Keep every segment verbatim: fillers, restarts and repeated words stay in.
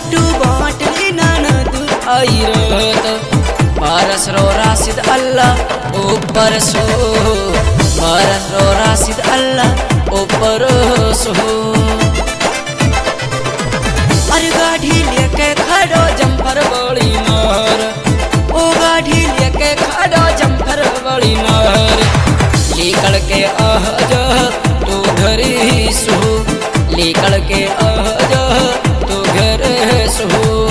लड्डू बांट ली ननद आई रात बारस रो राशिद अल्लाह ऊपर सो बारस रो राशिद अल्लाह ऊपर सो अरे गाड़ी लेके खड़ो जंपर बड़ी नार ओ गाड़ी लेके खड़ो जंपर बड़ी नार लेकर के आ जा तू घर सो लेकर के आ जा तू घर सो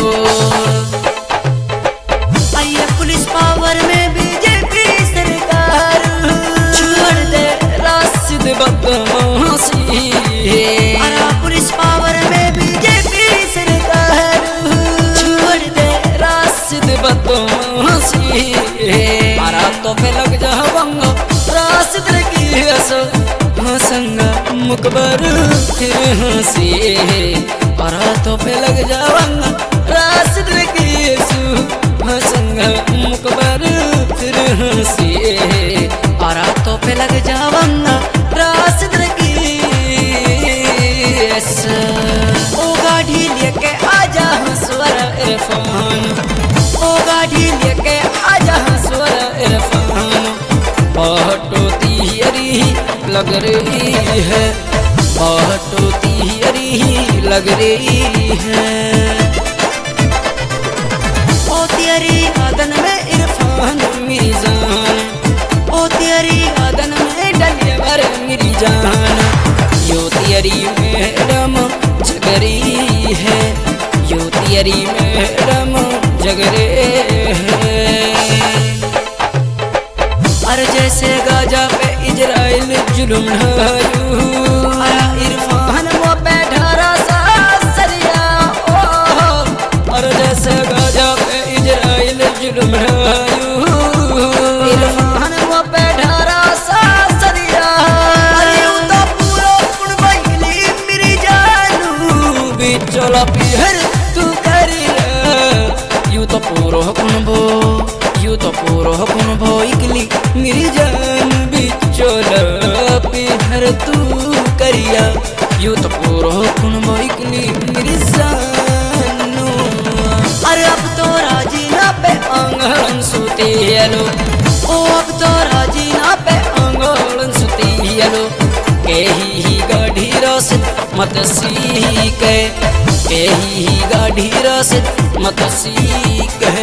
पुलिस पावर में बीजेपी सरकार छोड़ दे राशिद बदमाशी अरे पुलिस पावर में बीजेपी सरकार छोड़ दे राशिद बदमाशी अरे तो पे लग जा बंगा राशिद की हंसो हंसंगा मुकबर फिर हंसी अरे तो पे लग जा बंगा राशिद की हंसो हंसंगा मुकबर फिर हंसी और तो पे लग जावंगा राशिद की ओ गाड़ी लेके आजा हंसवर इरफान ओ गाड़ी लेके आजा हंसवर इरफान बाटो तिहरी लग रही है बाटो तिहरी लग रही है ओ तेरी आदन में इरफान मेरी जान ओ तेरी आदन में डलेवर मेरी जान यो तेरी मैडम जगरी है यो तेरी मैडम जगरे है अरे जैसे गाजा पे इजराइल जुल्म ढायू इरफान वो पे ढारा सा सरिया ओ और जैसे गाजा इजराइल जुल्म ढायू इरफान वो पे ढारा सा सरिया अरे तो पूरा कुण बंगली मेरी जानू बिचोला पिहर तू करिया यू तो पूरा कुण बो यू तो पूरा कुण बो इकली मेरी जान बिचोला पिहर तू करिया यू तो पूरा कुण बो इकली मेरी जानू अरे अब तो राजीना पे आंगन सुतियलो ओ अब तो राजीना पे आंगन सुतियलो केही ही गाढ़ी रसित मत सीखे केही ही गाढ़ी रसित मत सीखे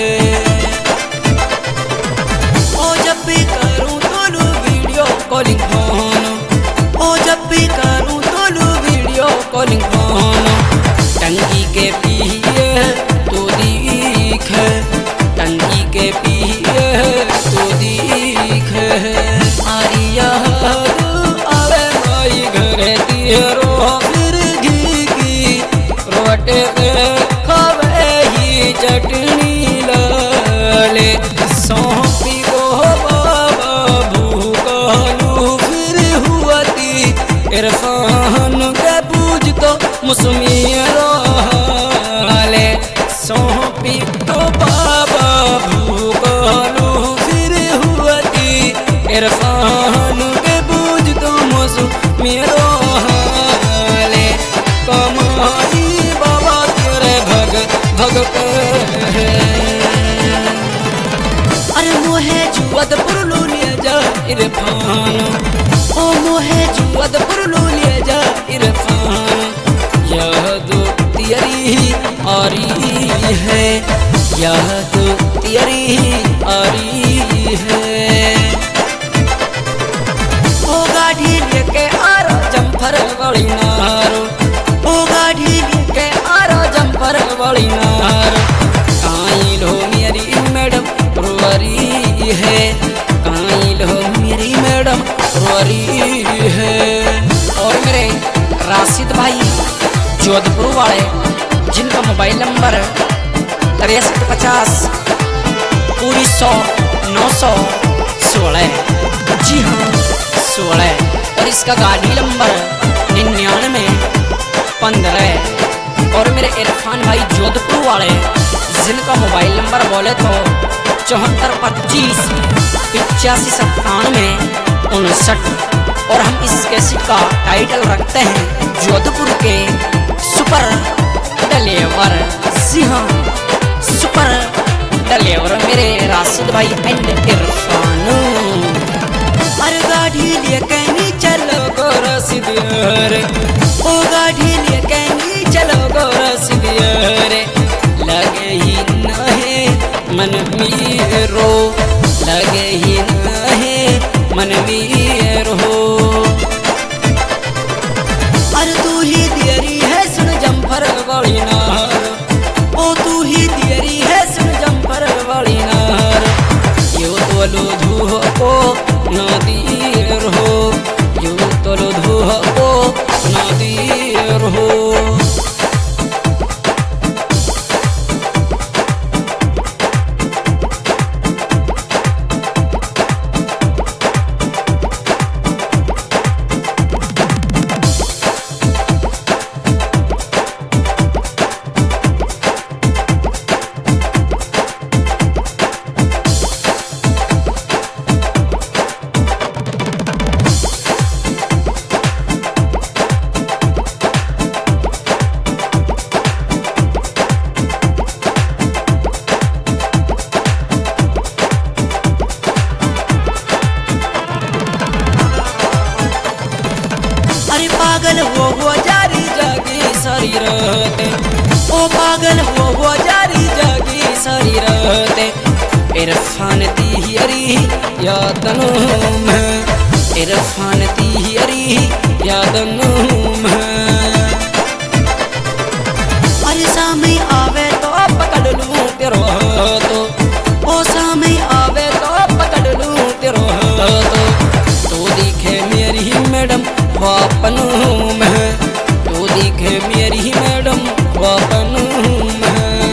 ओ जब भी करूं तो लू वीडियो कॉलिंग फोन ओ जब भी करूं तो लू वीडियो कॉलिंग फोन टंकी के पिए तो दीख टंकी के पिए तो दीख आरिया आवे माई घर तिहरो फिर घी की रोटे पे खावे ही चटनी लाले सौंपी को बाबा भूकालू फिर हुआती इरफान के पूज तो मुसमिया ले सौंपी तो बाबा भूकालू फिर हुआती इरफान के बूझ तो मसु मेरो हाले कमाई बाबा तेरे भग भग अरे मोहे जुवदपुर लो ले जा इरफान ओ मोहे जुवदपुर लो ले जा इरफान यह दो तेरी आ रही है यह तो तेरी आ रही है ओ गाड़ी लेके आ रो जंफर वाली नारो ओ गाड़ी लेके आ रो जंफर वाली नारो काई लो मेरी मैडम रोरी है काई लो मेरी मैडम रोरी है और मेरे राशिद भाई जोधपुर वाले जिनका मोबाइल नंबर तिरसठ पचास पूरी सौ नौ सौ सोलह जी हाँ सोलह और इसका गाड़ी नंबर निन्यानवे पंद्रह और मेरे इरफान भाई जोधपुर वाले जिनका मोबाइल नंबर बोले तो चौहत्तर पच्चीस पिचासी सत्तानवे उनसठ और हम इस कैसेट का टाइटल रखते हैं जोधपुर के सुपर डिलीवर जी हाँ, सुपर डलेवर मेरे राशिद भाई एंड इरफान। अरे गाड़ी लिए कहनी चलो गो राशिद रे, ओ गाड़ी लिए कहनी चलो गो राशिद रे, लगे ही नहे मन मेरो, लगे ही नहे मन मेरो। अरे तू ही दियरी है सुन जम्फर वाली नार, ओ तू ही दियरी है सुन जम्फर वाली नार, यो तोलो धूह को नदीर हो, यो तोलो धूह को नदीर हो। अरे पागल वो वो जारी जागी सारी रात, ओ पागल वो वो जारी जागी सारी रात, इरफान तिहरी यादनों में, इरफान तिहरी यादनों में। अरे सामने आवे तो पकड़ लूं तेरो तो, ओ सामने आवे तो पकड़ लूं तेरो तो, तो दिखे मेरी मैडम वापनों में, तो दिखे मेरी मैडम वापनों में।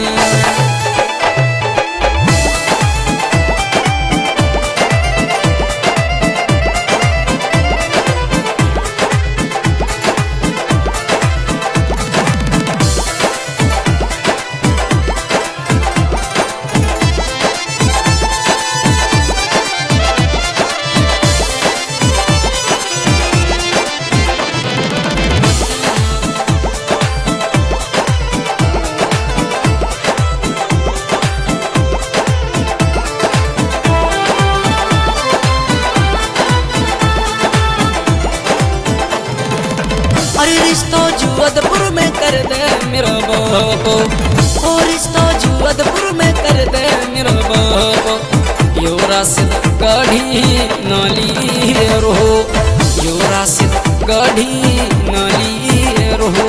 अरे रिश्तो जोधपुर में कर दे मेरा बापो, ओ रिश्तो जोधपुर में कर दे मेरा बापो, यो राशिद गाड़ी नाली रहो, यो राशिद गाड़ी नाली रहो।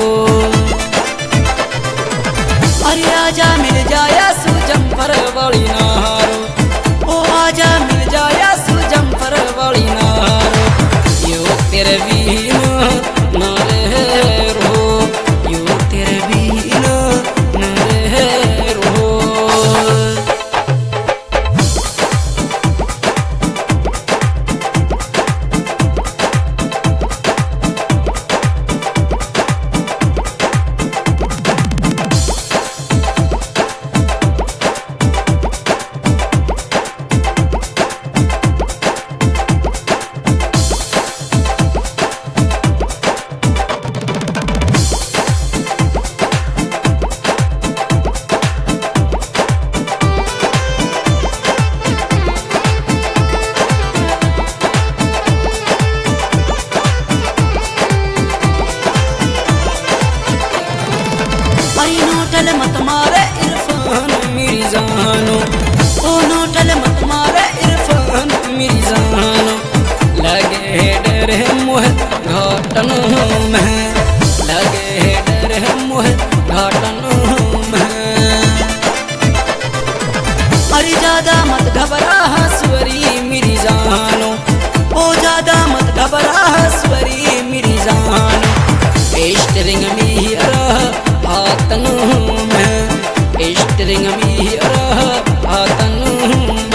अरे आजा मिल जाया सु जम्फर वाली नारो, ओ आजा मिल जाया सु जम्फर वाली नारो, यो तेरे बीन नारे रो, यो तेरे बीन नारे रो। नोटल मत मारे इरफान मेरी जानो, ओ नोटल मत मारे इरफान मेरी जानो, लगे डर है मुह घाटनों में, लगे डर है मुह घाटनों में। अरे ज्यादा मत घबरा स्वरी मेरी जानो, ओ ज्यादा मत घबरा स्वरी मेरी जानो, स्टरिंग मेरा हाथनों में, स्टरिंग मेरा हाथनों में।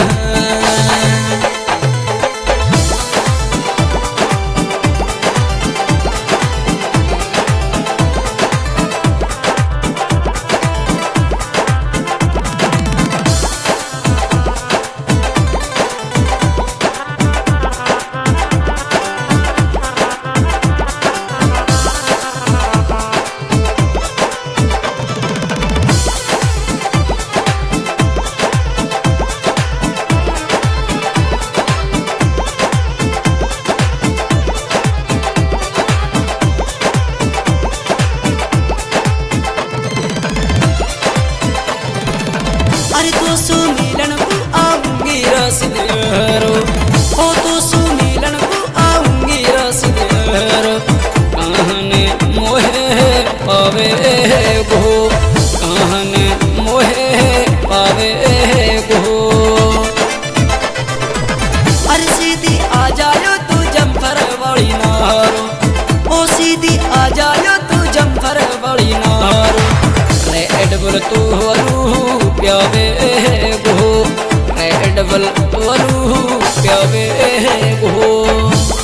डबल तो वलू प्यावे गो, मैं डबल वलू प्यावे गो।